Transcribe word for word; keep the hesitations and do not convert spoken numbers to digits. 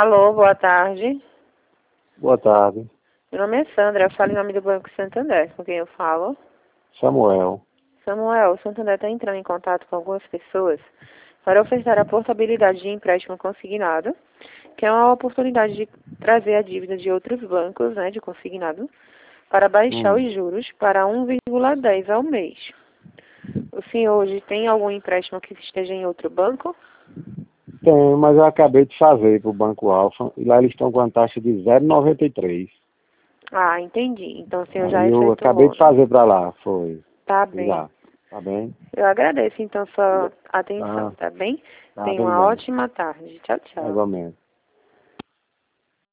Alô, boa tarde. Boa tarde. Meu nome é Sandra, eu falo em nome do Banco Santander. Com quem eu falo? Samuel. Samuel, o Santander está entrando em contato com algumas pessoas para ofertar a portabilidade de empréstimo consignado, que é uma oportunidade de trazer a dívida de outros bancos, né, de consignado, para baixar Hum. os juros para um vírgula dez ao mês. O senhor hoje tem algum empréstimo que esteja em outro banco? Tem, mas eu acabei de fazer para o Banco Alfa e lá eles estão com a taxa de zero vírgula noventa e três. Ah, entendi. Então o senhor já Aí eu acabei efetuou, de né? fazer para lá, foi. Tá Fui bem. lá. Tá bem? Eu agradeço, então, sua atenção, Tá, tá bem? tá, Tenha tudo uma bem. ótima tarde. Tchau, É, tchau. igualmente.